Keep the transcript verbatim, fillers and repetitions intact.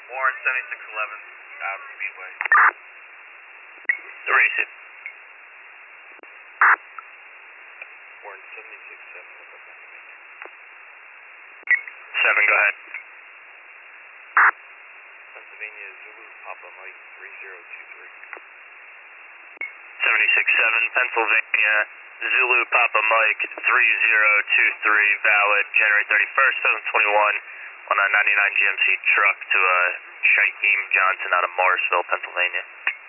Warren seventy-six eleven, out of Speedway. Three, sit. Warren seventy-six seven, Seven, go ahead. Pennsylvania, Zulu, Papa Mike three zero two three. seventy-six seven, Pennsylvania, Zulu, Papa Mike three zero two three, valid January thirty-first, twenty twenty-one, on a ninety-nine G M C truck to uh, Shaheem Johnson out of Morrisville, Pennsylvania.